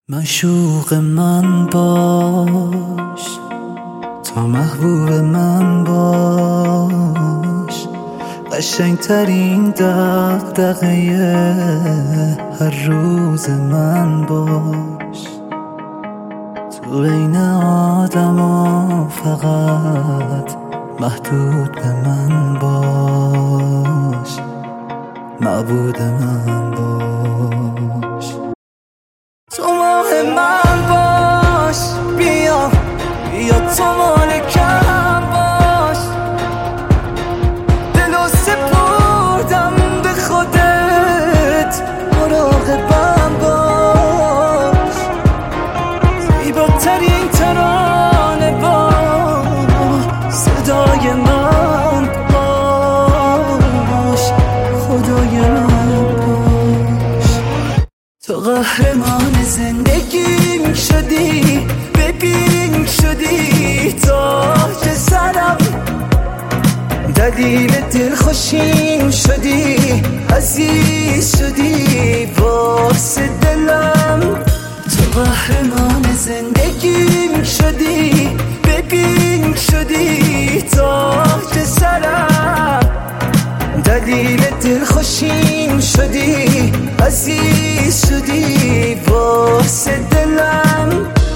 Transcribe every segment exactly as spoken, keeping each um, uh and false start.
معشوق من باش، تا محبوب من باش، قشنگترین دغدغه هر روز من باش. تو بین آدما فقط محدود به من باش، معبود من باش. تو ماه من باش، بیا بیا تو مالکم باش، دلو سپردم به خودت، مراقبم باش. زیباترین ترانه با صدای من باش، خدای من باش. تو قهرمان زندگیم شدی، ببین شدی تاج سرم، دلیل دلخوشیم شدی، عزیز شدی واسه دلم. تو قهرمان زندگیم شدی، ببین شدی تاج سرم، دلیل دلخوشیم شدی، عزیز شدی واسه دلم.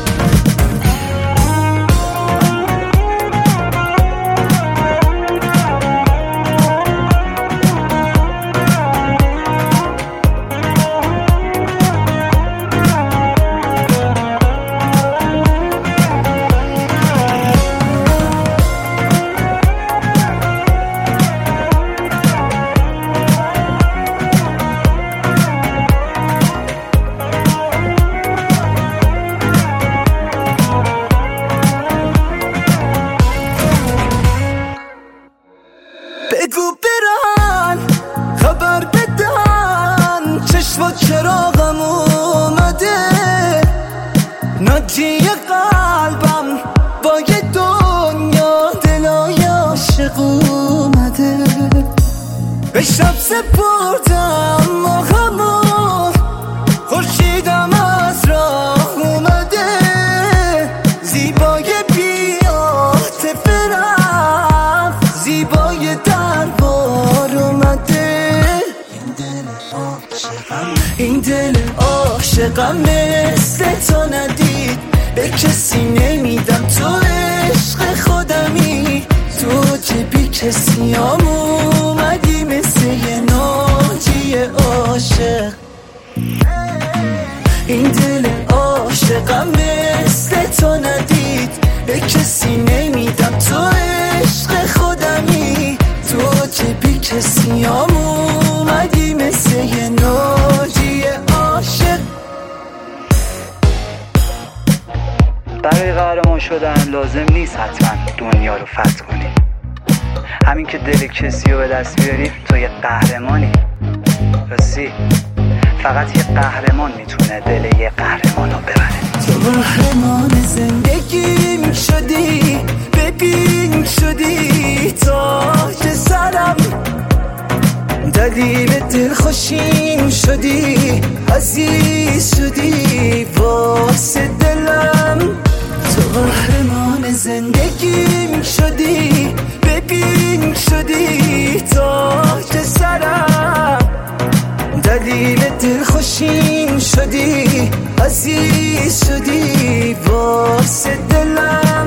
بگو برن خبر بدن، چشم و چراغم اومده، ناجی قلبم با یه دنیا دلای عاشق اومده. به شب سپردم ماهمون، خورشیدم از راه اومده، زیبای بی‌عاطفه رفت، زیبای دربار اومده. این دل عاشقم مثل تو ندید، به کسی نمیدم، تو عشق خودمی، تو که بی کسی هم اومدی مثل یه ناجی عاشق. این دل عاشقم مثل تو ندید، به کسی نمیدم، تو عشق خودمی، تو که بی کسی هم اومدی مثل یه ناجی عاشق. برای قهرمان شدن لازم نیست حتما دنیا رو فتح کنی، همین که دل کسی رو به دست بیاری تو یه قهرمانی. راستی فقط یه قهرمان میتونه دل یه قهرمان رو ببره. تو قهرمان زندگیم شدی، ببین شدی تاج سرم، دلیل دلخوشیم شدی، عزیز شدی واسه دلم. تو قهرمان زندگیم شدی، ببین شدی تاج سرم، دلیل دلخوشیم شدی، عزیز شدی واسه دلم.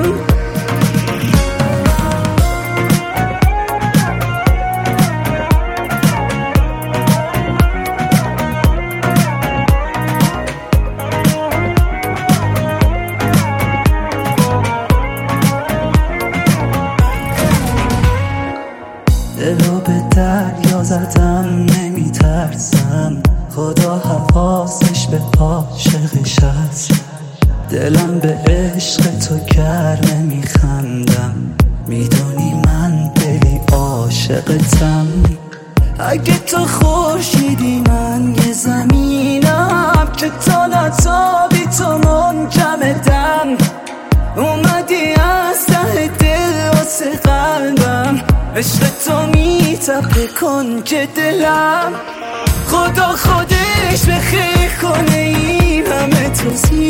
دلو به دریا زدم نمیترسم، خدا حواسش به عاشقش هست. دلم به عشق تو گرمه میخندم، میدونی من دلی عاشقتم. اگه تو خورشیدی من یه زمینم، که تا نتابی تو منجمدم. اومدی از ته دل واسه قلبم، عشق تو میتپه کنج دلم. خدا خودش به خیر کنه این همه توصیه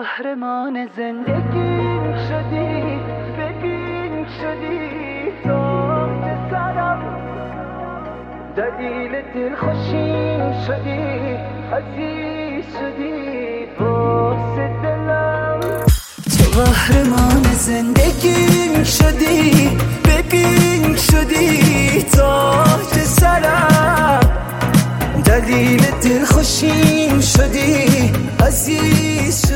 قهرمان زندگیم شدی، ببین شدی تاج سرم، دلیل دلخوشیم شدی، عزیز شدی واسه دلم. تو قهرمان زندگیم شدی، ببین شدی تاج سرم، دلیل دلخوشیم شدی، عزیز